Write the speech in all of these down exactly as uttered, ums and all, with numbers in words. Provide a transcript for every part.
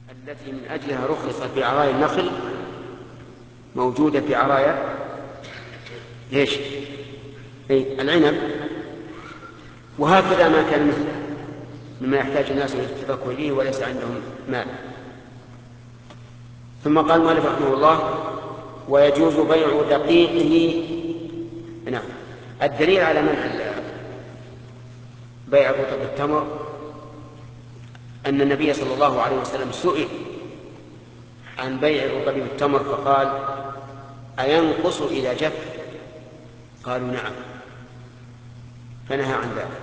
التي من أجلها رخص في عرايا النخل موجودة في عرايا ايش؟ أي العنب. وهكذا ما كان مثله مما يحتاج الناس إلى التفكه إليه وليس عندهم مال. ثم قال المؤلف رحمه الله: ويجوز بيع دقيقه. نعم، الدليل على منع بيع رطب التمر أن النبي صلى الله عليه وسلم سئل عن بيع رطب التمر فقال: أينقص إذا جف؟ قالوا: نعم، فنهى عن ذلك.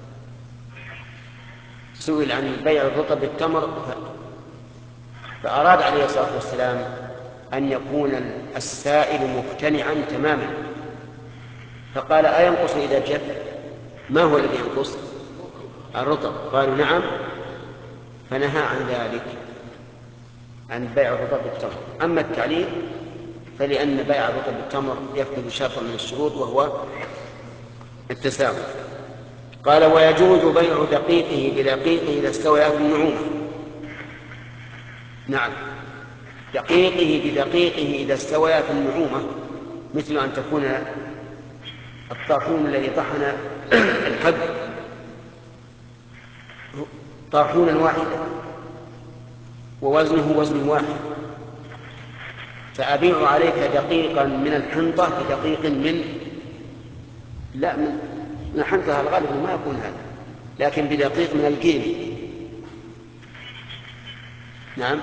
سئل عن بيع رطب التمر فأراد عليه الصلاة والسلام أن يكون السائل مقتنعا تماما، فقال: أينقص إذا جف؟ ما هو الذي ينقص؟ الرطب. قالوا: نعم، فنهى عن ذلك، عن بيع رطب التمر. أما التعليل فلأن بيع رطب التمر يفقد شرطا من الشروط وهو التساوي. قال: ويجوز بيع دقيقه بدقيقه إذا استويت النعومة. نعم، دقيقه بدقيقه إذا استويت النعومة، مثل أن تكون الطاحون الذي طحن الحب طاحونا واحدا ووزنه وزن واحد، فأبيع عليك دقيقا من الحنطة بدقيق من لا من الحنطة الغالب ما يكون هذا، لكن بدقيق من القيم. نعم،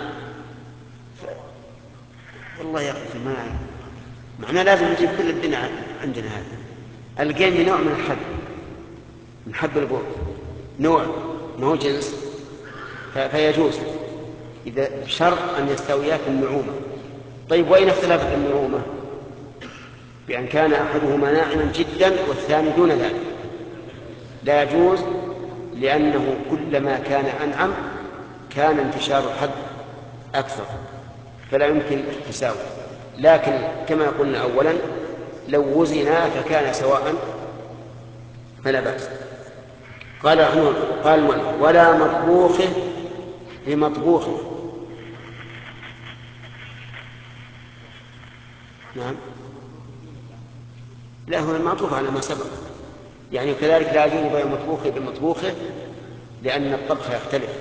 والله يا أخي ما معناه لازم نجيب كل الدنيا عندنا. هذا القيم نوع من الحب، من حب البر، نوع ما هو جنس، فيجوز إذا بشرط أن يستويا في النعومة. طيب، وإن اختلفت النعومة بأن كان أحدهما ناعما جدا والثاني دون ذلك؟ لا يجوز، لأنه كلما كان أنعم كان انتشار الحب أكثر، فلا يمكن التساوي. لكن كما قلنا أولا، لو وزنا فكان سواء فلا بأس. قال رحمه قال ولا مطبوخه بمطبوخه. نعم، لا، هو المعطوف على ما سبق، يعني كذلك لا يجوز بيع مطبوخه بمطبوخه لأن الطبخ يختلف.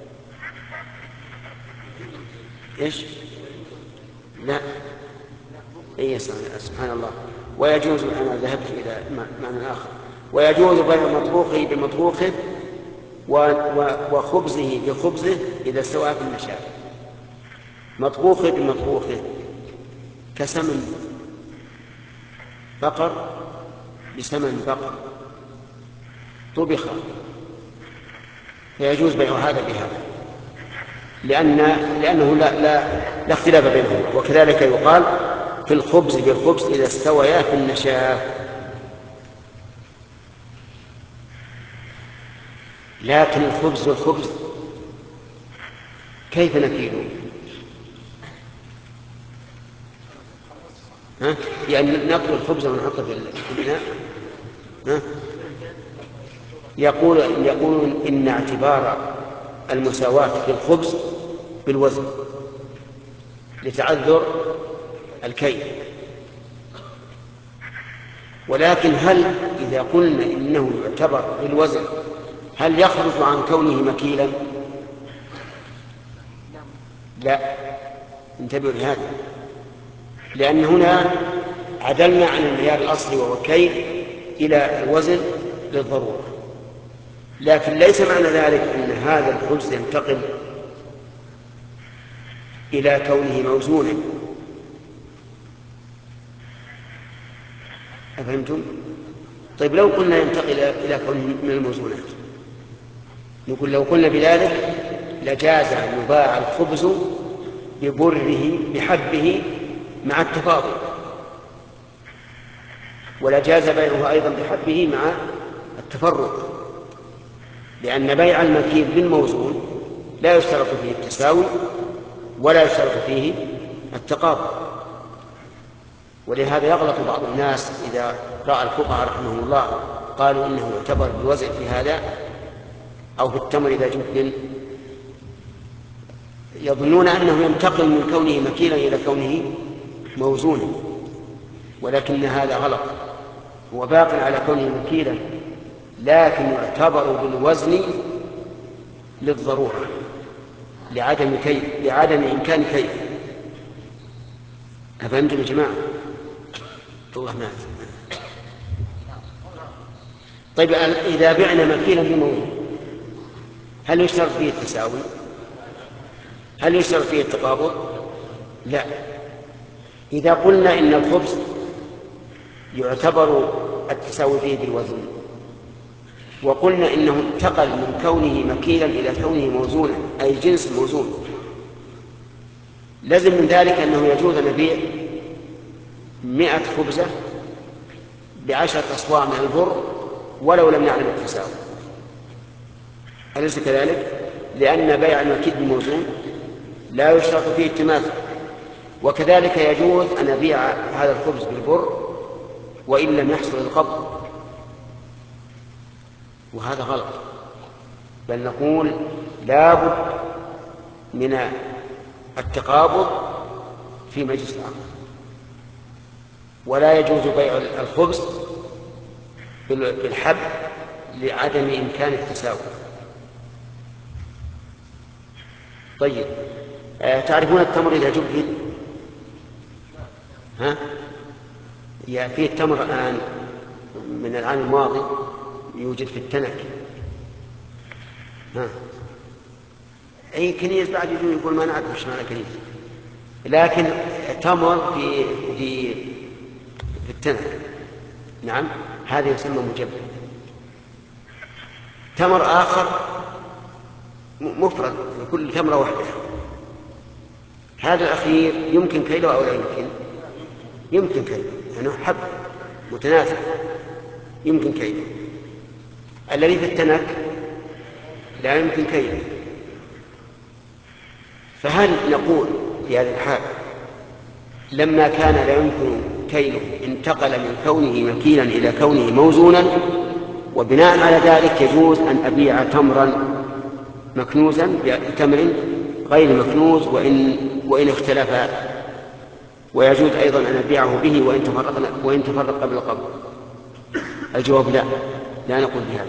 إيش؟ لا، إيه، سبحان الله. ويجوز، أنا ذهبت إلى معنى آخر، ويجوز بيع مطبوخه بمطبوخه وخبزه بخبزه إذا استوى في النشاء. مطبوخه بمطبوخه كسمن بقر بسمن بقر طبخ، فيجوز بيع هذا بهذا، لأن لأنه لا, لا, لا اختلاف بينهما. وكذلك يقال في الخبز بالخبز إذا استويا في النشاء. لكن الخبز والخبز كيف نكيله؟ ها؟ يعني نأكل الخبز ونحطه في الإناء؟ ها؟ يقول يقولون إن اعتبار المساواة في الخبز بالوزن لتعذر الكيل. ولكن هل إذا قلنا إنه يعتبر بالوزن هل يخرج عن كونه مكيلا؟ لا، انتبهوا لهذا، لأن هنا عدلنا عن المعيار الأصلي وهو الكيل إلى الوزن للضرورة. لكن ليس معنى ذلك أن هذا الخبز ينتقل إلى كونه موزونا. أفهمتم؟ طيب، لو قلنا ينتقل إلى كونه من الموزونات، نقول لو قلنا بذلك لجاز أن يباع الخبز ببره بحبه مع التفاضل، ولجاز بيعه أيضا بحبه مع التفرق، لأن بيع المكيل بالموزون لا يشترط فيه التساوي ولا يشترط فيه التقابل. ولهذا يغلط بعض الناس إذا رأى الفقهاء رحمهم الله قالوا إنه يعتبر بالوزن في هذا أو في التمر إذا جبن يظنون أنه ينتقل من كونه مكيلا إلى كونه موزونا، ولكن هذا غلط. هو باق على كونه مكيلا، لكن يعتبر بالوزن للضرورة، لعدم كيف، لعدم إمكان كيف. أفهمتم يا جماعة؟ الله ما طيب، إذا بعنا مكيلا بموزون هل يشترط فيه التساوي؟ هل يشترط فيه التقابض؟ لا. إذا قلنا إن الخبز يعتبر التساوي فيه بالوزن، وقلنا إنه انتقل من كونه مكيلا إلى كونه موزونا، أي جنس موزون، لازم من ذلك أنه يجوز أن نبيع مئة خبزة بعشرة أصواع من البر ولو لم نعلم التساوي. أليس كذلك؟ لأن بيع المكيل بالموزون لا يشترط فيه التماثل. وكذلك يجوز أن أبيع هذا الخبز بالبر وإن لم يحصل القبض، وهذا غلط. بل نقول لا بد من التقابض في مجلس العقد، ولا يجوز بيع الخبز بالحب لعدم إمكان التساوي. طيب، تعرفون التمر إذا جبل؟ ها؟ فيه التمر الآن من العام الماضي يوجد في التنك. ها؟ أي كنيس بعد يقول ما نعرف وش معنى كنيس، لكن تمر في في في التنك، نعم، هذا يسمى مجبل. تمر آخر مفرد، كل تمرة واحدة. هذا الأخير يمكن كيله أو لا يمكن؟ يمكن كيله، لأنه حب متناسب يمكن كيله. الذي في التنك لا يمكن كيله. فهل نقول في هذه الحال لما كان لا يمكن كيله انتقل من كونه مكيلا إلى كونه موزونا، وبناء على ذلك يجوز أن أبيع تمرا مكنوزا بتمر غير مكنوز وإن, وإن اختلفا، ويجوز أيضا أن أبيعه به وإن تفرق, وإن تفرق قبل القبض؟ الجواب لا، لا نقول بهذا،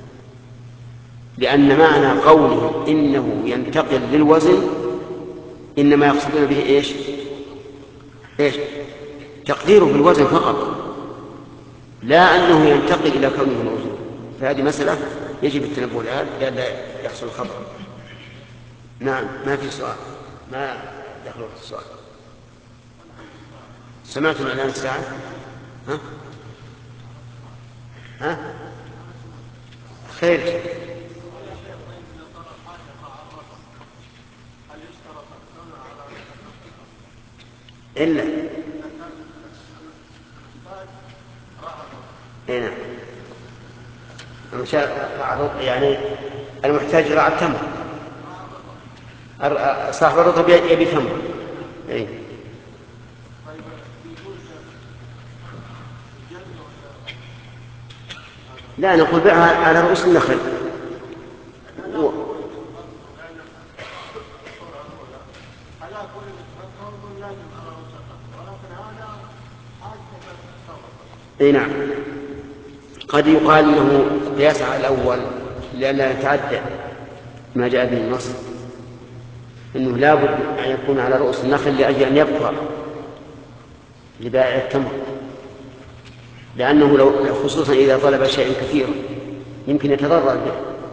لأن معنى قوله إنه ينتقل للوزن إنما يقصدون به إيش؟ إيش؟ تقديره بالوزن فقط، لا أنه ينتقل إلى كونه موزون. فهذه مسألة يجب التنبه لها لئلا يحصل الخطأ. نعم، ما في سؤال، ما دخل وقت السؤال. سمعتم إعلان الساعة؟ ها؟ ها؟ خير. إلا هنا يعني المحتاج رعى التمر، صاحب الرطب يبي تمر. إيه؟ لا، نقول بيعها على رؤوس النخل. و... اي نعم، قد يقال انه قياس على الاول لئلا يتعدى ما جاء به النص، انه لا بد ان يكون على رؤوس النخل لاجل ان يبقى لبائع التمر، لانه لو خصوصا اذا طلب شيء كثير يمكن يتضرر به.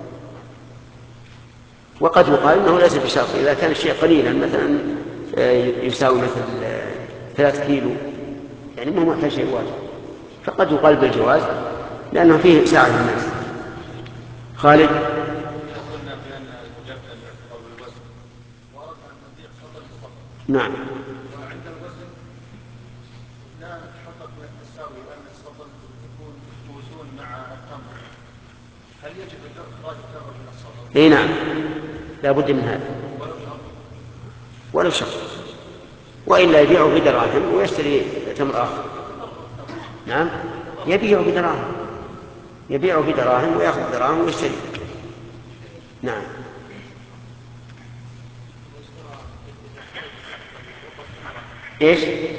وقد يقال انه ليس بشرط، اذا كان الشيء قليلا مثلا يساوي مثل ثلاث كيلو يعني ما هو محتاج شيء واجب، فقد يقال بالجواز لأنه فيه ساعة للناس. خالد. قلنا بأن المجبل يعتبر بالوزن، وأردنا أن نضيق سطر بسطر. نعم. وعند الوزن لا نتحقق من التساوي لأن السطر يكون موزون مع التمر. هل يجب إخراج التمر من السطر؟ اي نعم، لا بد من هذا. ولو شرط. ولو شرط، وإلا يبيعه بدراهم ويشتري تمر آخر. نعم، يبيعه بدراهم، يبيعه بدراهم ويأخذ دراهم ويشتري. نعم. ايش؟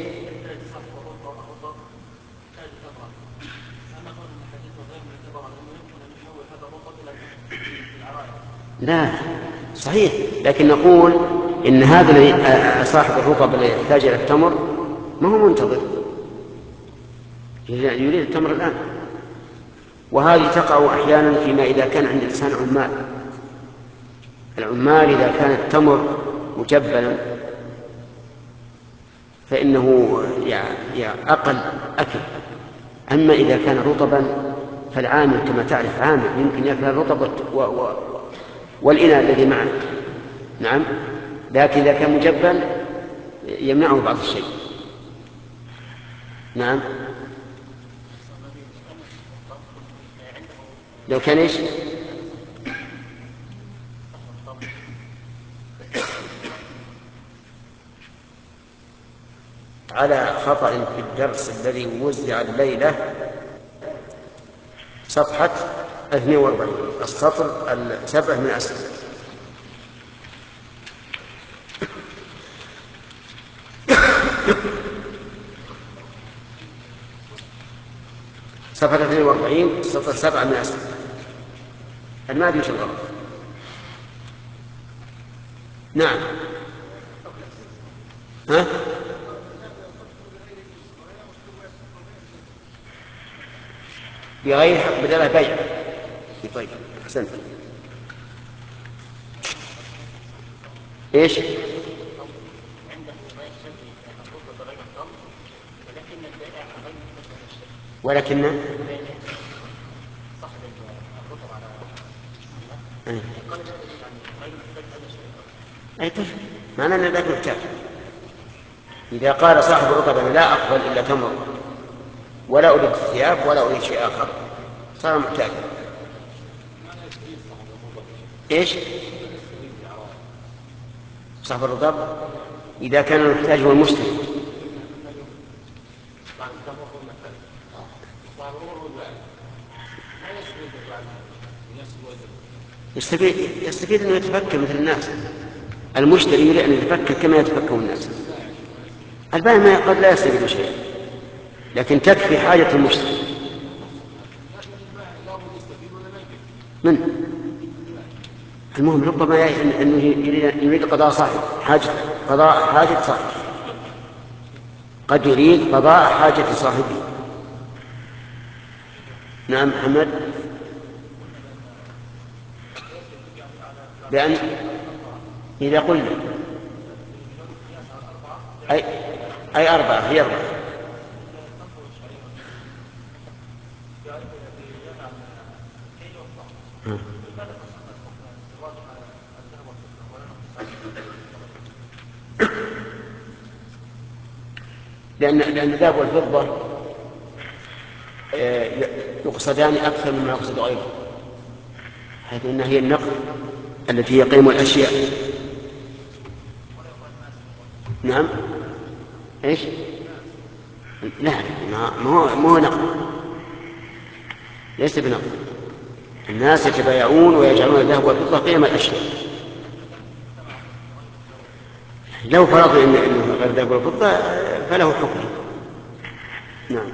لا صحيح، لكن نقول إن هذا الذي صاحب الرطب الذي يحتاج إلى التمر ما هو منتظر، يريد التمر الآن. وهذه تقع أحيانا فيما إذا كان عند الإنسان عمال. العمال إذا كان التمر مجبلا فإنه أقل أكل. أما إذا كان رطبا فالعامل كما تعرف عامل يمكن يأكل الرطب والإناء الذي معه. نعم، لكن إذا كان مجبل يمنعه بعض الشيء. نعم، لو كان إيش؟ على خطأ في الدرس الذي وزع الليلة صفحة اثنين وأربعين السطر السبع من أسفل. صفحة اثنين وأربعين السطر السبع من أسفل. ما أدري وش الغلط. نعم، ها؟ بغير حق بدله بيع. طيب أحسنت. إيش؟ ولكن أي أي طيب معناه أن ذاك محتاج. إذا قال صاحب الرطب أنا لا أقبل إلا تمر ولا أريد الثياب ولا أريد شيء آخر صار محتاجا. إيش؟ صاحب الرطب إذا كان المحتاج هو المشتري يستفيد يستفيد أنه يتفكر مثل الناس. المشتري يريد أن يتفكر كما يتفكر الناس. البائع ما قد لا يستفيد شيء لكن تكفي حاجة المشتري. من المهم ربما أنه يريد قضاء صاحب حاجة قضاء حاجة صاحب، قد يريد قضاء حاجة صاحبه. نعم محمد. لأن إذا قلنا أي أي أربعة هي أربعة. لأن لأن الذهب والفضة يقصدان أكثر مما يقصد غيره، حيث أنها هي النقد التي هي قيم الأشياء. نعم. إيش؟ لا ما هو ما هو نقد، ليس بنقد. الناس يتبايعون ويجعلون الذهب والفضة قيم الأشياء. لو فرضنا إنه غير الذهب والفضة فله حكم. نعم.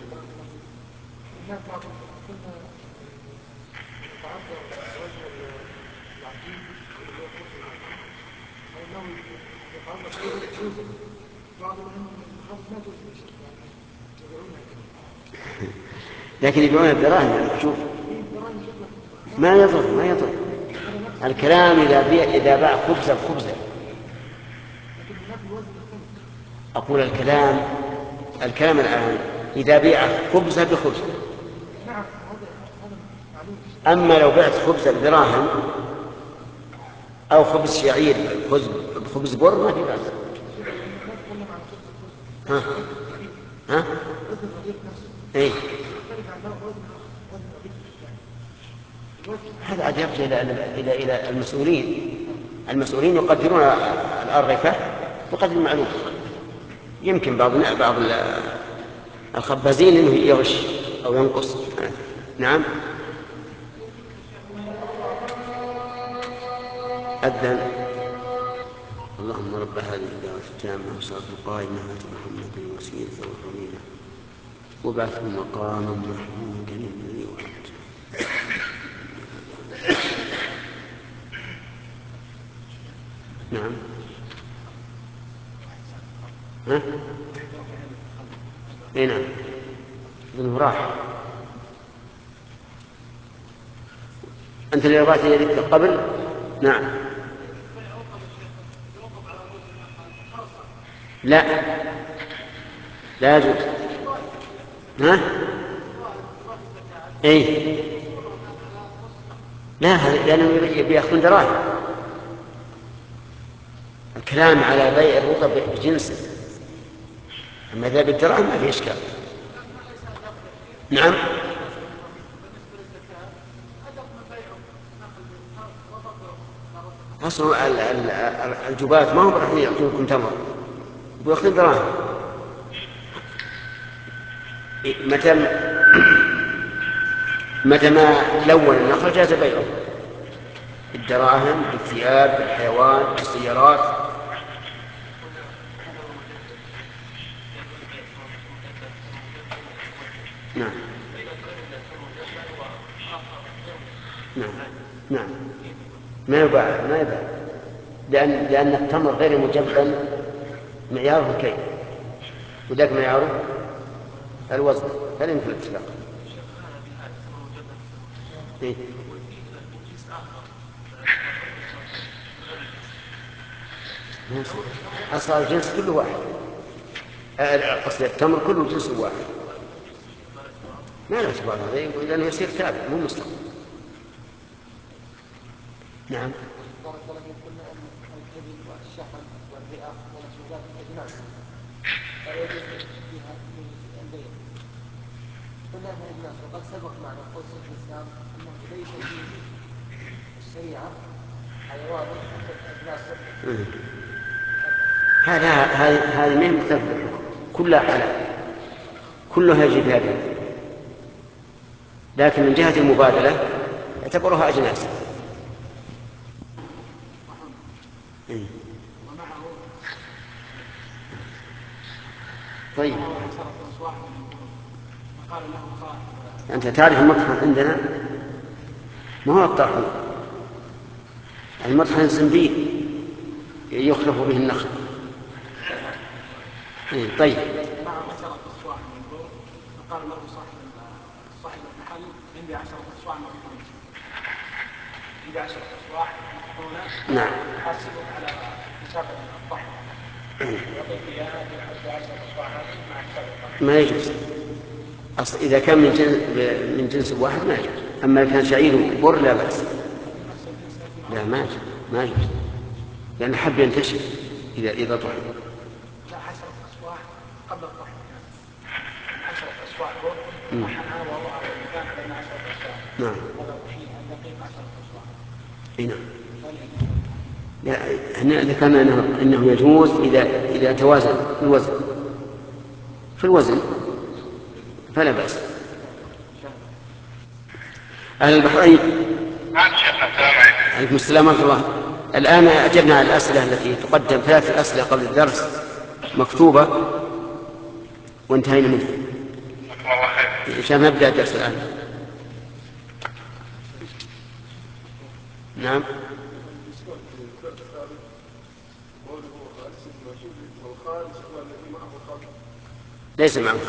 لكن يبيعون الدراهم. شوف ما يضر ما يضر الكلام إذا بيع إذا باع خبزة بخبزة. أقول الكلام الكلام الآن إذا بيع خبزة بخبزة. أما لو بعت خبزة بدراهم أو خبز شعير بخبز بر ما في بأس. ها ها إيه؟ هذا عاد يرجع إلى إلى إلى المسؤولين. المسؤولين يقدرون الأرغفة بقدر المعلوم. يمكن بعض بعض الخبازين إنه يغش أو ينقص. نعم. أذن. اللهم رب هذه الدعوة التامة والصلاة القائمة آت محمد الوسيلة والفضيلة وابعثه مقاما محمودا الذي وعدته. نعم. ها؟ اي نعم. ابن راح. أنت اللي رفعت يدك قبل؟ نعم. لا لا يجوز. ها؟ اي لا، لأنهم بيأخذون دراهم. الكلام على بيع الرطب بجنسه، أما إذا بالدراهم ما في إشكال. نعم. أصل الجبات ما هم راح يعطونكم تمر، بيأخذون دراهم. متى متى ما لون النخل جاز بيعه بالدراهم، بالثياب، بالحيوان، بالسيارات. نعم نعم نعم. ما يباع ما يباع لأن لأن التمر غير مجبن معياره الكيل، وذاك معياره الوزن، هذا يمكن الاتفاق. إيه؟ أصل الجنس كله واحد، أصل التمر كله جنس واحد، ما له اعتبار هذا، لأنه يصير تابع مو مستقل. نعم. قلنا من الناس وقد سبق معنا قول شيخ الإسلام أنه ليس فيه الشريعة حيوان أجناس. هذا هذه هذه ما هي مختلفة، كلها حلال، كلها يجب هذه، لكن من جهة المبادلة يعتبرها أجناس. طيب أنت تعرف المطحن عندنا ما هو الطاحون، المطحن الزنبيل يخلف به النخل. طيب. فقال له صاحب صاحب المحل عندي عشرة أصواع مطحونة، عندي عشرة أصواع مطحونة. نعم. أحاسبك على حساب الطحن. يعطيك إياها بحد عشرة أصواع هذه مع حساب الطحن. ما يجوز. أصل إذا كان من جنس من جنس واحد ما يجوز، أما كان شعير بر لا بأس. لا ما يجوز ما يجوز، لأن الحب ينتشر إذا إذا طحن. لا عشرة أصواع قبل الطحن، عشرة أصواع بر طحنها ووضعها في المكان على عشرة أصواع. نعم. هذا طحين دقيق عشرة أصواع. نعم. لا هنا ذكرنا أنه أنه يجوز إذا إذا توازن في الوزن، في الوزن فلا بأس. أهل البحرين. عليكم السلام ورحمة الله. الآن أجبنا على الأسئلة التي تقدم، ثلاث أسئلة قبل الدرس مكتوبة وانتهينا منها. عشان نبدأ الدرس الآن. نعم. ليس معه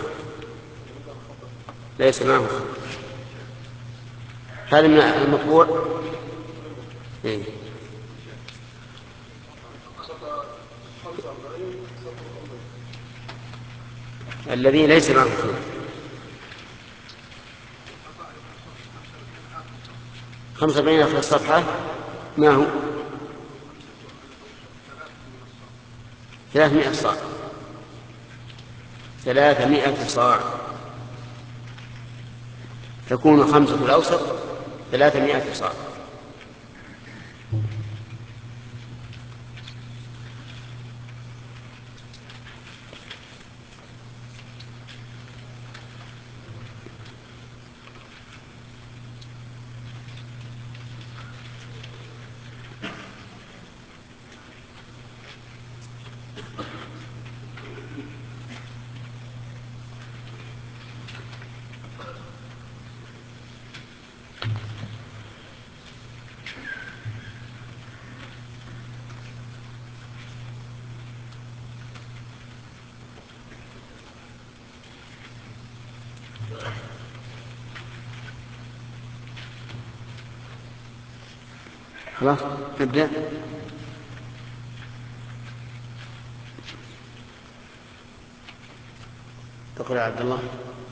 ليس معه هذا من المطبوع. إيه؟ الذي ليس معه خمسة وأربعين في الصفحة. ما هو؟ ثلاثمائة صاع. ثلاثمائة صاع تكون خمسة الأوسط ثلاثمائة صاع. خلاص نبدأ. تقول يا عبد الله.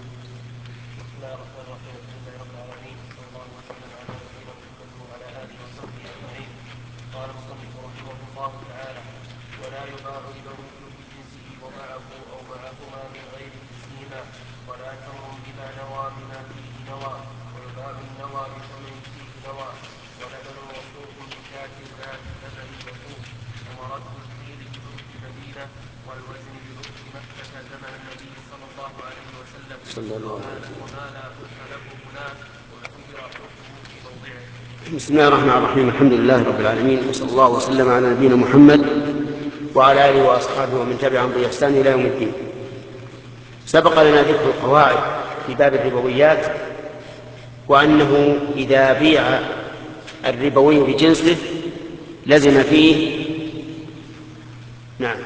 قال المصنف رحمه الله تعالى: ولا يباع البوي بجنسه ومعه او معهما من غير جنسهما، ولا تمر بما نوى بما فيه نوى، ويباع النوى بثمن فيه نوى، ولبن وسوق بشاة ذات لبن وسوق، ومرد الكيل ببرد المدينه، والوزن ببرد مكة زمن النبي صلى الله عليه وسلم، وما لا حكم له هناك واعتبر حكمه في موضعه. بسم الله الرحمن الرحيم. الحمد لله رب العالمين، وصلى الله وسلم على نبينا محمد وعلى آله وأصحابه ومن تبعهم بإحسان إلى يوم الدين. سبق لنا ذكر القواعد في باب الربويات، وأنه إذا بيع الربوي بجنسه لزم فيه نعم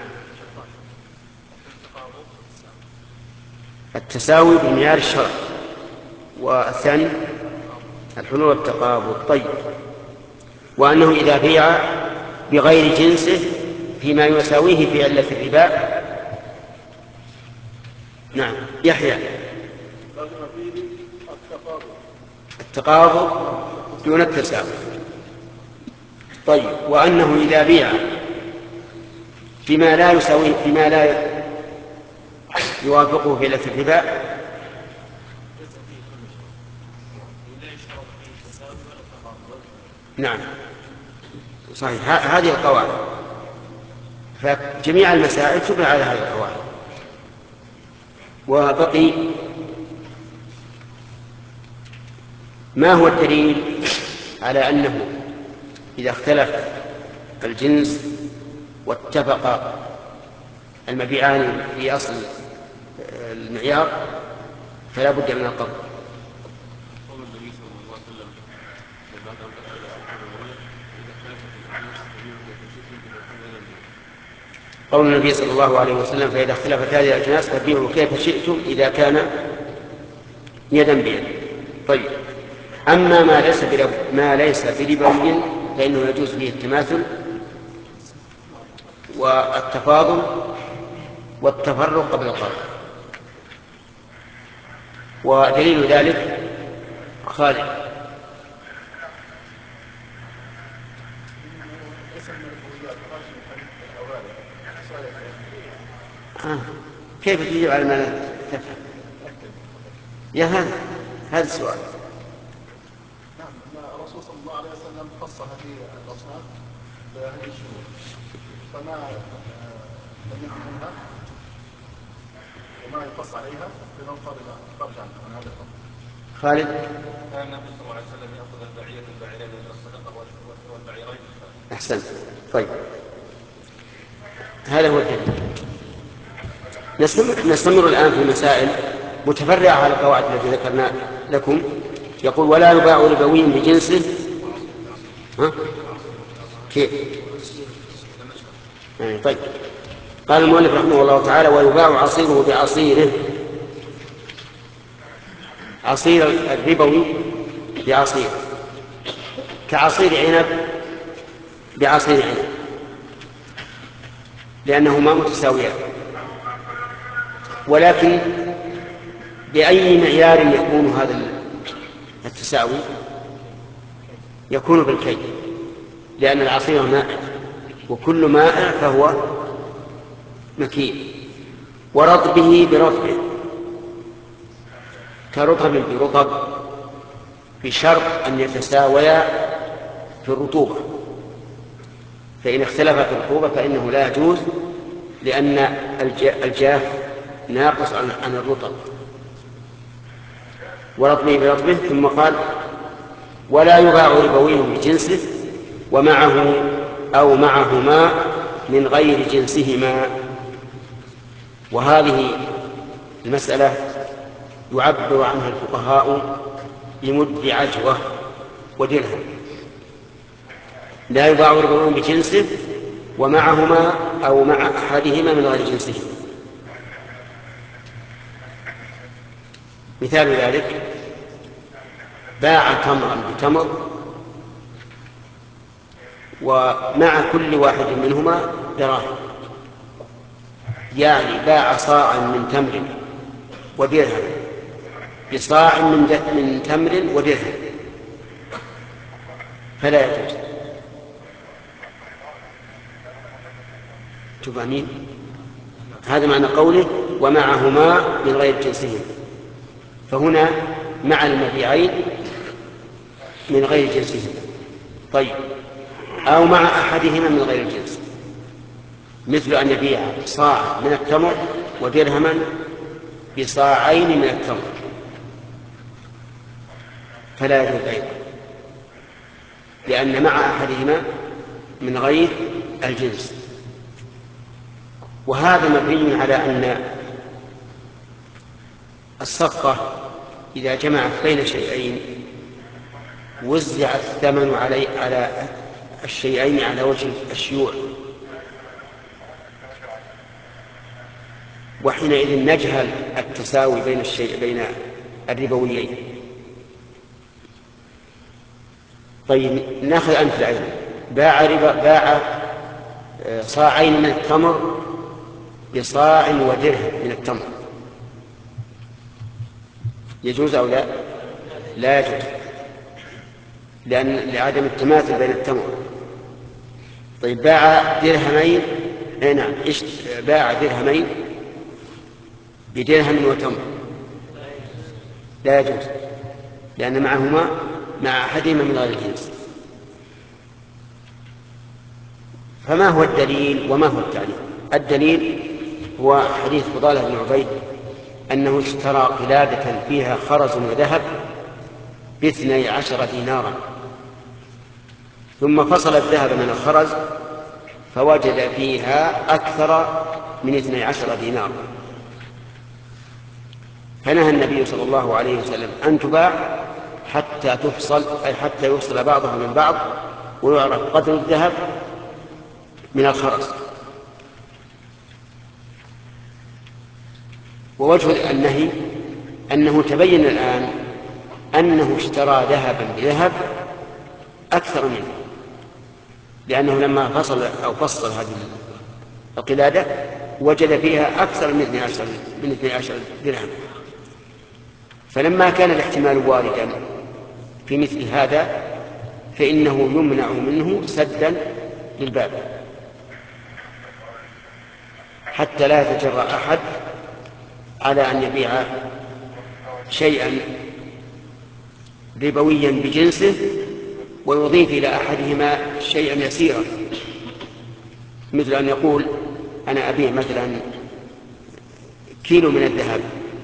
التساوي بمعيار الشرع، والثاني الحلول والتقابض. طيب، وأنه إذا بيع بغير جنسه فيما يساويه في علة الربا نعم يحيى التقابض دون التساوي. طيب، وأنه إذا بيع فيما لا يساويه فيما لا يوافقه في علة الربا نعم صحيح. هذه القواعد، فجميع المسائل تبنى على هذه القواعد. وبقي ما هو الدليل على أنه إذا اختلف الجنس واتفق المبيعان في أصل المعيار فلا بد من القبض؟ قول النبي صلى الله عليه وسلم: فإذا اختلفت هذه الأجناس فبيعوا كيف شئتم إذا كان يدا بيد. طيب، أما ما ليس ما ليس بربوي فإنه يجوز فيه التماثل والتفاضل والتفرق قبل القبض. ودليل ذلك خالد. آه. كيف تجيب على ما لا تفهم؟ يا هذا هذا السؤال. نعم، الرسول صلى الله عليه وسلم خص هذه الأصناف بهذه الشروط، فما لم يكن منها وما يقص عليها لأنه خارج عن هذا الأمر. خالد. كان النبي صلى الله عليه وسلم يأخذ البعير بالبعيرين من الصدقة والبعيرين. أحسنت. طيب، هذا هو الدليل. نستمر, نستمر الآن في مسائل متفرعة على القواعد التي ذكرنا لكم. يقول: ولا يباع ربوي بجنسه. ها؟ كيف؟ يعني طيب، قال المؤلف رحمه الله تعالى: ويباع عصيره بعصيره. عصير الربوي بعصير، كعصير عنب بعصير عنب، لأنهما متساويان. ولكن بأي معيار يكون هذا التساوي؟ يكون بالكي، لأن العصير مائع، وكل مائع فهو مكيل. ورطبه برطبه، كرطب برطب، بشرط أن يتساويا في الرطوبة، فإن اختلف في الرطوبة فإنه لا يجوز، لأن الجاف ناقص عن الرطب. ورطبه برطبه. ثم قال: ولا يباع ربوي بجنسه ومعه أو معهما من غير جنسهما. وهذه المسألة يعبر عنها الفقهاء بمد عجوة ودرهم. لا يباع ربوي بجنسه ومعهما أو مع أحدهما من غير جنسه. مثال ذلك: باع تمرا بتمر ومع كل واحد منهما دراهم، يعني باع صاعا من تمر ودرهم بصاع من من تمر ودرهم فلا يجوز. تفهمين؟ هذا معنى قوله ومعهما من غير جنسهم، فهنا مع المبيعين من غير جنسهم. طيب، أو مع أحدهما من غير الجنس، مثل أن يبيع صاع من التمر ودرهما بصاعين من التمر فلا يجوز أيضا، لأن مع أحدهما من غير الجنس. وهذا مبني على أن الصفقة إذا جمعت بين شيئين وزع الثمن علي على الشيئين على وجه الشيوع، وحينئذ نجهل التساوي بين الشيء بين الربويين. طيب، ناخذ أمثلة أيضا. باع ربا باع صاعين من التمر بصاع ودرهم من التمر، يجوز أو لا؟ لا يجوز، لأن لعدم التماثل بين التمر. طيب، باع درهمين، اي نعم، باع درهمين بدرهم وتمر لا يجوز، لأن معهما مع أحدهما من غير الجنس. فما هو الدليل وما هو التعليل؟ الدليل هو حديث فضالة بن عبيد أنه اشترى قلادة فيها خرز وذهب باثني عشر دينارا، ثم فصل الذهب من الخرز فوجد فيها أكثر من اثني عشر دينارا، فنهى النبي صلى الله عليه وسلم أن تباع حتى تفصل، أي حتى يفصل بعضها من بعض ويعرف قدر الذهب من الخرز. ووجه النهي أنه تبين الآن أنه اشترى ذهبا بذهب أكثر منه، لأنه لما فصل أو فصل هذه القلادة وجد فيها أكثر من اثني عشر من اثني عشر درهم. فلما كان الاحتمال واردا في مثل هذا فإنه يمنع منه سدا للباب، حتى لا يتجرأ أحد على أن يبيع شيئا ربويا بجنسه ويضيف إلى أحدهما شيئا يسيرا، مثل أن يقول أنا أبيع مثلا كيلو من الذهب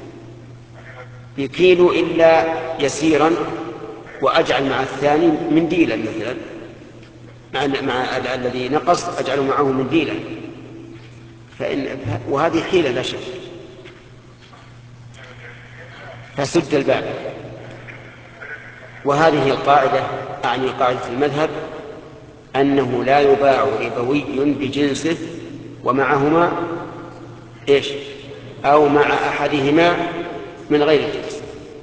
بكيلو إلا يسيرا وأجعل مع الثاني منديلا مثلا، مع, مع الذي نقص أجعل معه منديلا، فإن وهذه حيلة لا شك، فسد الباب. وهذه هي القاعدة، أعني قاعدة المذهب، أنه لا يباع ربوي بجنسه ومعهما إيش أو مع أحدهما من غير الجنس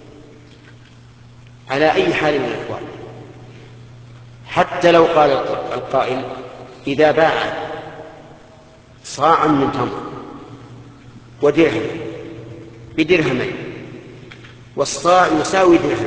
على أي حال من الأحوال. حتى لو قال القائل إذا باع صاعا من تمر ودرهم بدرهمين والصاع يساوي درهم،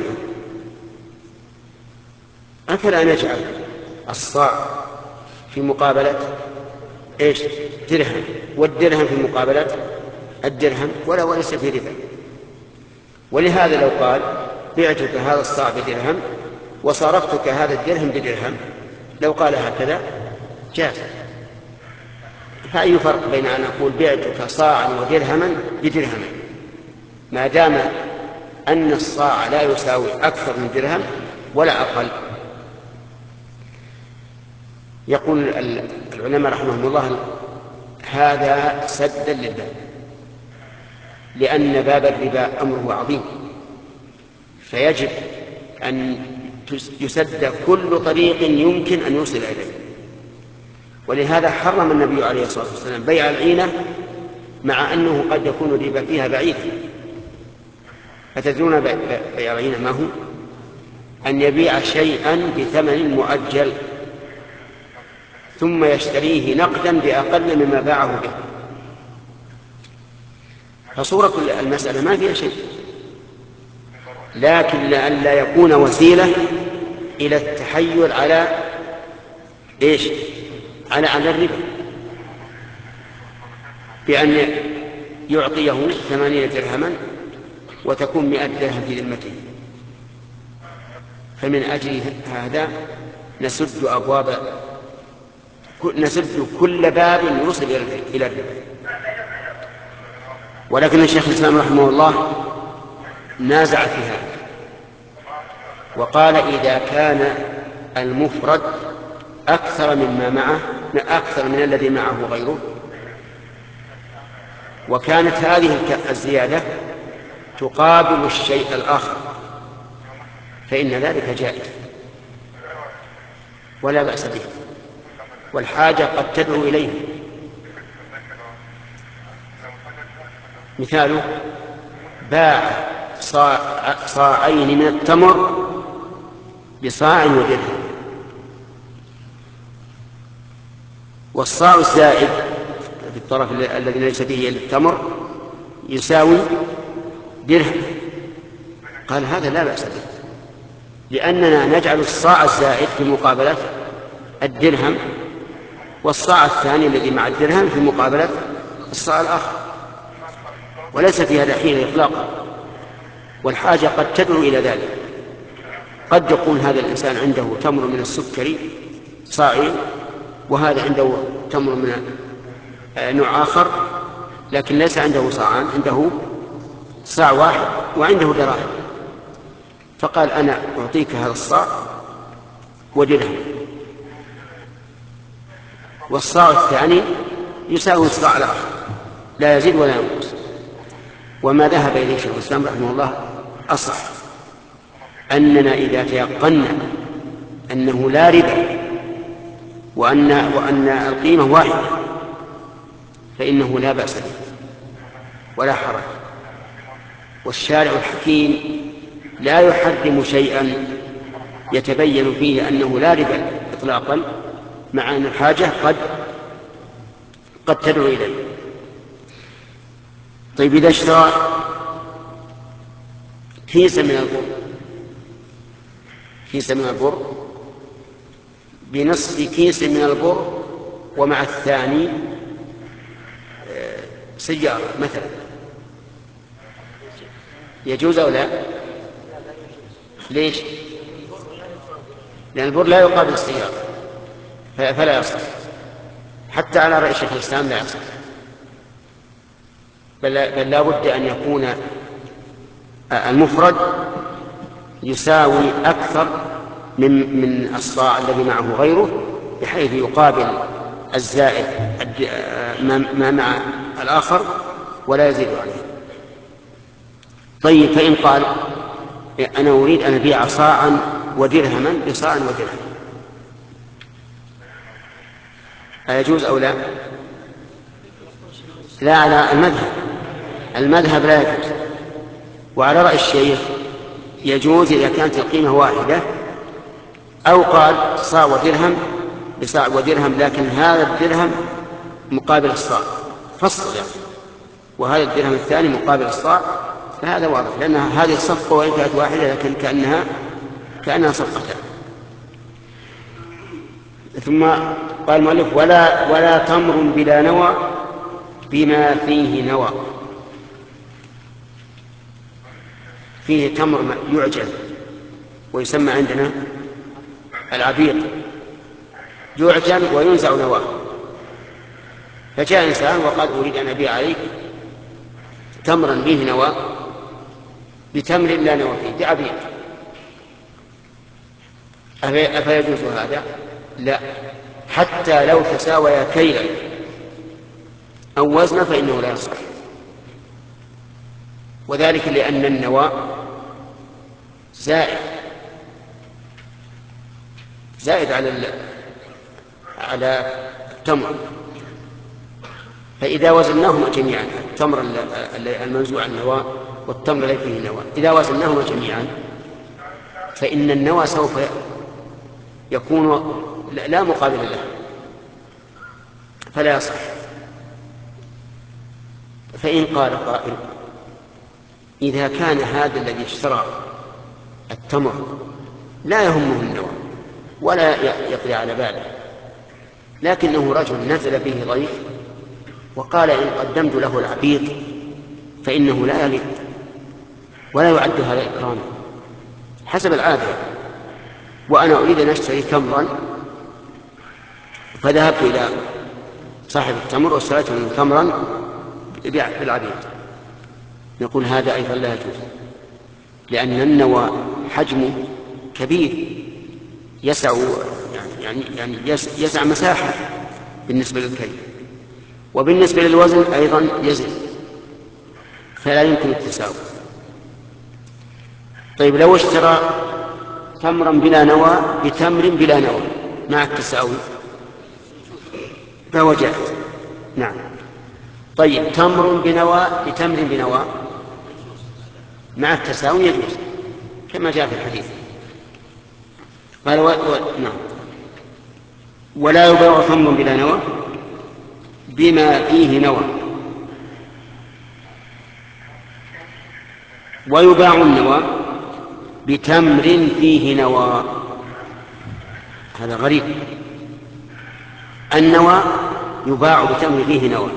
أفلا نجعل الصاع في مقابلة إيش درهم والدرهم في مقابلة الدرهم ولا وليس في ربا؟ ولهذا لو قال بعتك هذا الصاع بدرهم وصرفتك هذا الدرهم بدرهم، لو قال هكذا جاز. فأي فرق بين أن أقول بعتك صاعا ودرهما بدرهمين ما دام أن الصاع لا يساوي أكثر من درهم ولا أقل؟ يقول العلماء رحمهم الله هذا سدا للباب، لأن باب الربا أمره عظيم، فيجب أن يسد كل طريق يمكن أن يوصل إليه. ولهذا حرم النبي عليه الصلاة والسلام بيع العينة مع أنه قد يكون الربا فيها بعيدا. فتدرون بيع العينة ما هو؟ أن يبيع شيئا بثمن مؤجل، ثم يشتريه نقدا بأقل مما باعه به. فصورة المسألة ما فيها شيء، لكن لئلا يكون وسيلة إلى التحيل على إيش؟ على على الربا، بأن يعطيه ثمانين درهما وتكون مئة درهم في ذمته. فمن أجل هذا نسد أبواب نسد كل باب يوصل إلى الربا. ولكن الشيخ الإسلام رحمه الله نازع في هذا وقال إذا كان المفرد أكثر مما معه أكثر من الذي معه غيره، وكانت هذه الزيادة تقابل الشيء الآخر، فإن ذلك جائز ولا بأس به، والحاجة قد تدعو إليه. مثاله باع صاعين من التمر بصاع ودرهم، والصاع الزائد في الطرف الذي ليس فيه التمر يساوي درهم. قال هذا لا بأس به، لأننا نجعل الصاع الزائد في مقابلة الدرهم، والصاع الثاني الذي مع الدرهم في مقابلة الصاع الآخر، وليس في هذا حين إطلاقا، والحاجة قد تدعو إلى ذلك. قد يكون هذا الإنسان عنده تمر من السكر صاعين، وهذا عنده تمر من نوع آخر، لكن ليس عنده صاعان، عنده صاع واحد وعنده دراهم، فقال أنا أعطيك هذا الصاع ودرهم، والصاع الثاني يساوي الصاع الآخر لا يزيد ولا ينقص. وما ذهب إليه شيخ الإسلام رحمه الله أصح، أننا إذا تيقنا أنه لا ربا وأن, وأن القيمة واحدة فإنه لا بأس به ولا حرج. والشارع الحكيم لا يحرم شيئا يتبين فيه أنه لا ربا إطلاقا، مع أن الحاجة قد قد تدعو إليه. طيب إذا اشترى كيسا من البر كيسا من البر بنصف كيس من البر ومع الثاني سيارة مثلا، يجوز أو لا؟ ليش؟ لأن البر لا يقابل السيارة فلا يصح، حتى على رأي شيخ الإسلام لا يصح، بل لا بد أن يكون المفرد يساوي أكثر من من الصاع الذي معه غيره، بحيث يقابل الزائد ما مع الآخر ولا يزيد عليه. طيب فإن قال أنا أريد أن أبيع صاعا ودرهما بصاع ودرهم، أيجوز أو لا؟ لا، على المذهب المذهب لا يجوز، وعلى رأي الشيخ يجوز إذا كانت القيمة واحدة، أو قال صاع ودرهم بصاع ودرهم، لكن هذا الدرهم مقابل الصاع فصل يعني، وهذا الدرهم الثاني مقابل الصاع، فهذا واضح، لأن هذه الصفقة وإن كانت واحدة لكن كأنها كأنها صفقتان. ثم قال المؤلف ولا ولا تمر بلا نوى بما فيه نوى. فيه تمر يعجن ويسمى عندنا العبيط، يعجن وينزع نواه، فجاء إنسان وقال أريد أن أبيع عليك تمرا به نوى بتمر لا نوى فيه بعبيط، أفيجوز هذا؟ لا، حتى لو تساويا كيلا أو وزنا فإنه لا يصح، وذلك لأن النوى زائد زائد على على التمر، فإذا وزناهما جميعا التمر المنزوع النوى والتمر الذي فيه نوى، إذا وزناهما جميعا فإن النوى سوف يكون لا مقابل له، فلا يصح. فإن قال قائل إذا كان هذا الذي اشترى التمر لا يهمه النوى ولا يقضي على باله، لكنه رجل نزل به ضيف وقال إن قدمت له العبيد فإنه لا يليق ولا يعد هذا إكراما حسب العادة، وأنا أريد أن أشتري تمرا فذهبت إلى صاحب التمر واشتريت منه تمرا بالعبيد، نقول هذا أيضا لا يجوز، لأن النوى حجمه كبير يسع يعني يعني يسع مساحة بالنسبة للكيل، وبالنسبة للوزن أيضا يزن، فلا يمكن التساوي. طيب لو اشترى تمرا بلا نوى بتمر بلا نوى مع التساوي فهو جائز. نعم. طيب تمر بنوى بتمر بنوى مع التساوي يجوز كما جاء في الحديث. قال و... و... نعم. ولا يباع تمر بلا نوى بما فيه نوى، ويباع النوى بتمر فيه نوى. هذا غريب، النوى يباع بتمر فيه نوى،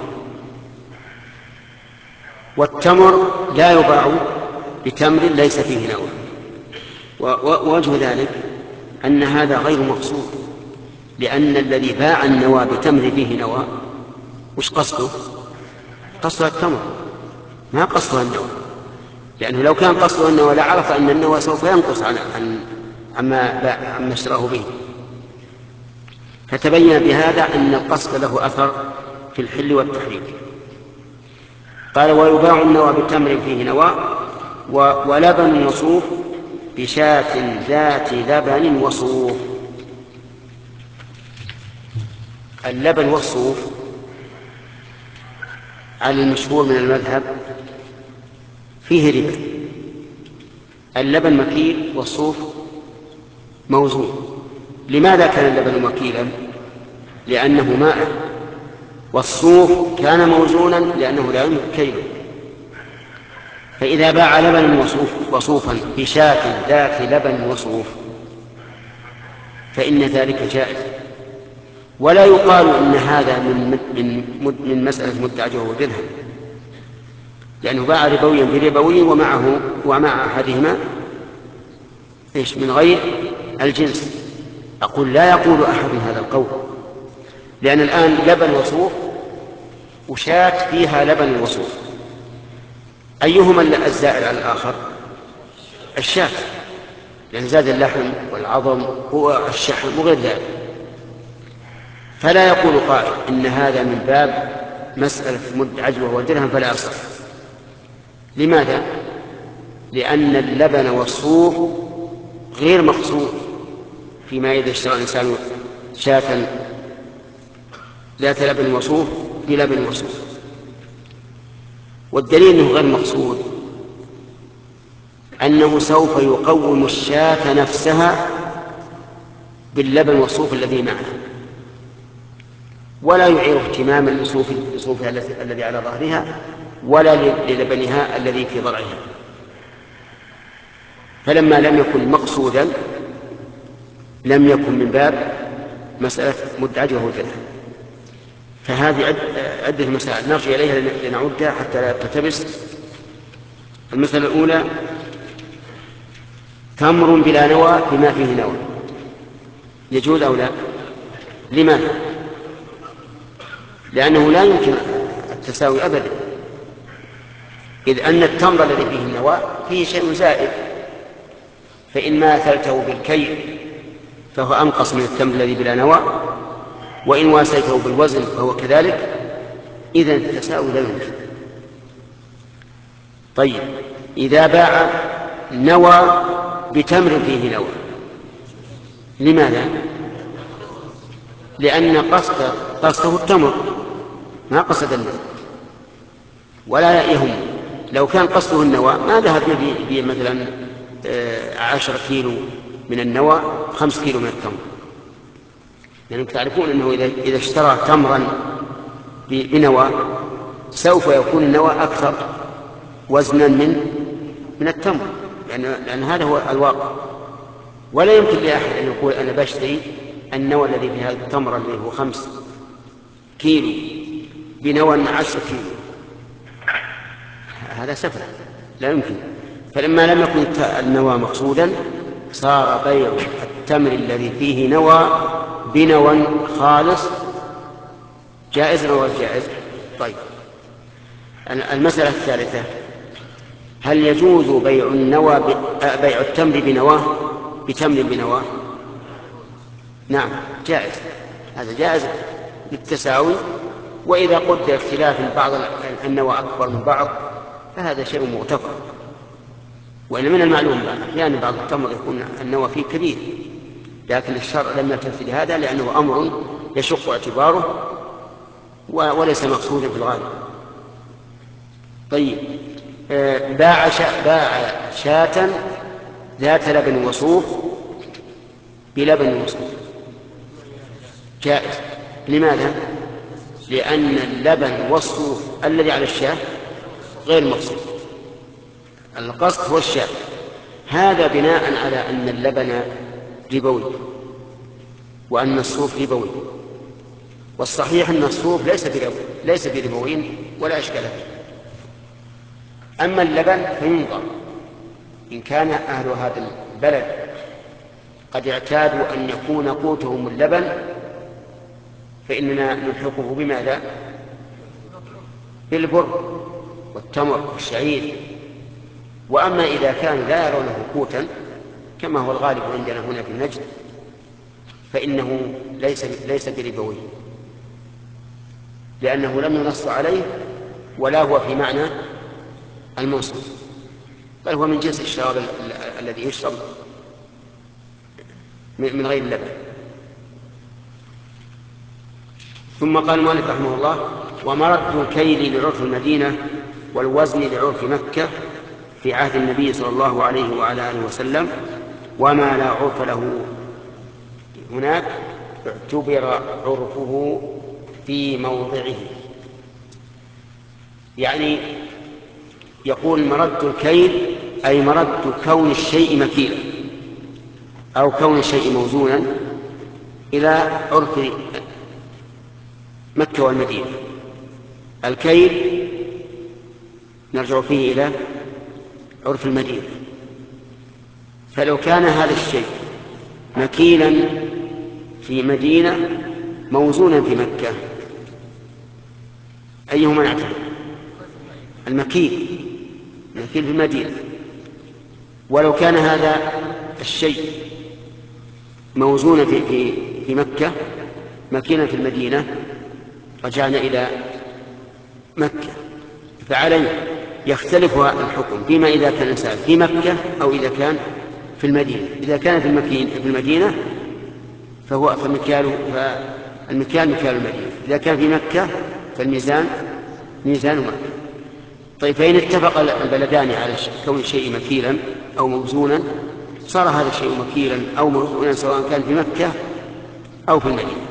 والتمر لا يباع بتمر ليس فيه نوى. ووجه ذلك أن هذا غير مقصود، لأن الذي باع النوى بتمر فيه نوى وش قصده؟ قصده التمر ما قصده النوى، لأنه لو كان قصده النوى لعرف أن النوى سوف ينقص عن عما باع عما اشتراه به، فتبين بهذا أن القصد له أثر في الحل والتحريم. قال ويباع النوى بتمر فيه نوى ولبن وصوف بشاة ذات لبن وصوف. اللبن والصوف على المشهور من المذهب فيه ربا، اللبن مكيل والصوف موزون. لماذا كان اللبن مكيلا؟ لأنه ماء، والصوف كان موزونا لأنه لا يمكن كيله. فإذا باع لبنا وصوف وصوفا بشاة ذات لبن وصوف فإن ذلك جائز، ولا يقال إن هذا من من من مسألة مدعجة ودرهم، لأنه باع ربويا بربوي ومعه ومع أحدهما إيش من غير الجنس. أقول لا يقول أحد هذا القول، لأن الآن لبن وصوف وشاة فيها لبن وصوف، أيهما الزائد على الآخر؟ الشاة، لأن زاد اللحم والعظم هو الشحم وغير ذلك. فلا يقول قائل إن هذا من باب مسألة مد عجوة ودرهم فلا يصح. لماذا؟ لأن اللبن والصوف غير مقصود فيما إذا اشترى الإنسان شاة ذات لبن وصوف بلبن وصوف، والدليل أنه غير مقصود أنه سوف يقوم الشاة نفسها باللبن والصوف الذي معها، ولا يعير اهتماما لصوفها الذي على ظهرها ولا للبنها الذي في ضرعها. فلما لم يكن مقصودا لم يكن من باب مسألة مدعجة وهجرة. فهذه عدة مسائل نرجع إليها لنعودها حتى لا تلتبس. المسألة الأولى تمر بلا نوى بما فيه نوى يجوز أو لا؟ لماذا؟ لأنه لا يمكن التساوي أبدا، إذ أن التمر الذي فيه النوى فيه شيء زائد، فإن ماثلته بالكيل فهو أنقص من التمر الذي بلا نوى، وإن واسيته بالوزن فهو كذلك، إذن التساوي لا يمكن. طيب إذا باع نوى بتمر فيه نوى لماذا؟ لأن قصده قصده التمر ما قصد النوى، ولا يهم لو كان قصده النوى ما ذهب به مثلا عشرة كيلو من النوى خمس كيلو من التمر، لأنكم يعني تعرفون أنه إذا اشترى تمرا بنوى سوف يكون النوى أكثر وزنا من من التمر، لأن, لأن هذا هو الواقع. ولا يمكن لأحد أن يقول أنا بشتري النوى الذي في هذا التمر الذي هو خمس كيلو بنوى عشر كيلو، هذا سفه لا يمكن. فلما لم يكن النوى مقصودا صار بيع التمر الذي فيه نوى بنوى خالص جائز أو غير جائز. طيب المسألة الثالثة، هل يجوز بيع النوى ب... بيع التمر بنواه بتمر بنواه؟ نعم جائز، هذا جائز بالتساوي، وإذا قدر اختلاف بعض النوى أكبر من بعض فهذا شيء مغتفر. وإن من المعلوم أحيانا بعض التمر يكون النوى فيه كبير، لكن الشرع لم يلتفت لهذا لأنه أمر يشق اعتباره وليس مقصودا في الغالب. طيب باع باع شاة ذات لبن وصوف بلبن وصوف جائز. لماذا؟ لأن اللبن والصوف الذي على الشاة غير مقصود، القصد هو الشاة. هذا بناء على أن اللبن ربوي وأن الصوف ربوي، والصحيح أن الصوف ليس بربوي ليس بربوي ولا إشكال فيه. أما اللبن فينظر إن كان أهل هذا البلد قد اعتادوا أن يكون قوتهم اللبن فإننا نلحقه بماذا؟ بالبر والتمر والشعير. وأما إذا كانوا لا يرونه قوتا كما هو الغالب عندنا هنا في النجد فإنه ليس ليس بربوي، لأنه لم ينص عليه ولا هو في معنى المنصوص، بل هو من جنس الشراب الذي يشرب من غير اللبن. ثم قال المؤلف رحمه الله: ومرد الكيل لعرف المدينة والوزن لعرف مكة في عهد النبي صلى الله عليه وعلى آله وسلم، وما لا عرف له هناك اعتبر عرفه في موضعه. يعني يقول مرد الكيل أي مرد كون الشيء مكيلا أو كون الشيء موزونا إلى عرف مكة والمدينة. الكيل نرجع فيه إلى عرف المدينة، فلو كان هذا الشيء مكيلا في مدينة موزونا في مكة أيهما نعتبر؟ المكيل المكيل في المدينة. ولو كان هذا الشيء موزونا في, في, في مكة مكيلا في المدينة رجعنا إلى مكة، فعليه يختلف الحكم فيما إذا كان الإنسان في مكة أو إذا كان في المدينة. إذا كان في المدينة فهو فمكياله فالمكيال مكيال المدينة، إذا كان في مكة فالميزان ميزان مكة. طيب فإن اتفق البلدان على كون الشيء مكيلا أو موزونا صار هذا الشيء مكيلا أو موزونا سواء كان في مكة أو في المدينة.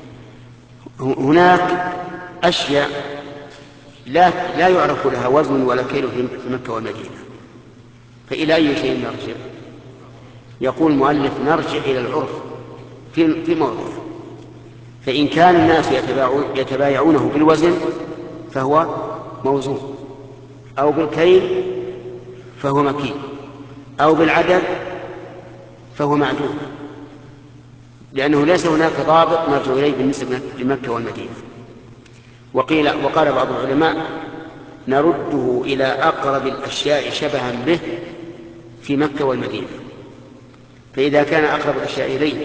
هناك أشياء لا, لا يعرف لها وزن ولا كيل في مكة والمدينة، فإلى أي شيء نرجع؟ يقول المؤلف نرجع إلى العرف في, في موضع. فإن كان الناس يتبايعونه بالوزن فهو موزون، أو بالكيل فهو مكيل، أو بالعدد فهو معدود، لأنه ليس هناك ضابط نرجع إليه بالنسبة لمكة والمدينة. وقيل وقال بعض العلماء نرده إلى أقرب الأشياء شبها به في مكة والمدينة. فإذا كان أقرب الأشياء إليه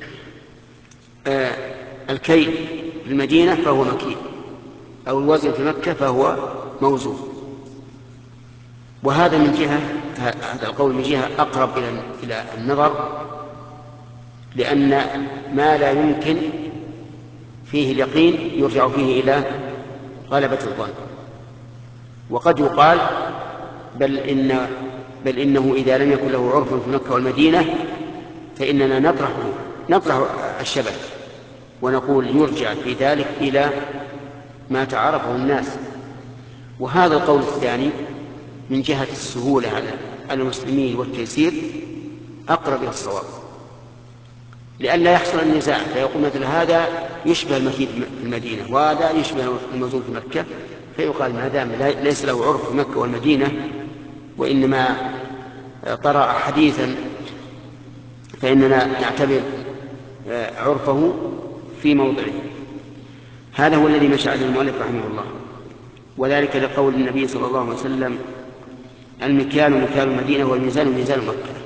آه الكيل في المدينة فهو مكيل، أو الوزن في مكة فهو موزون. وهذا من جهة هذا القول من جهة أقرب إلى النظر، لأن ما لا يمكن فيه اليقين يرجع فيه إلى غلبة الظن. وقد يقال بل, إن بل إنه إذا لم يكن له عرف في مكة والمدينة فإننا نطرح نطرح الشبه ونقول يرجع في ذلك إلى ما تعارفه الناس. وهذا القول الثاني من جهة السهولة على المسلمين والتيسير أقرب إلى الصواب، لئلا يحصل النزاع فيقول مثل هذا يشبه المكي في المدينة وهذا يشبه الموزون في مكة، فيقال ما دام ليس له عرف في مكة والمدينة وإنما طرأ حديثا فإننا نعتبر عرفه في موضعه. هذا هو الذي مشى عليه المؤلف رحمه الله، وذلك لقول النبي صلى الله عليه وسلم: المكيال مكيال المدينة والميزان ميزان مكة.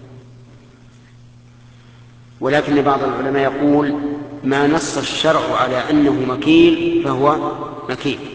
ولكن بعض العلماء يقول: ما نص الشرع على أنه مكيل فهو مكيل،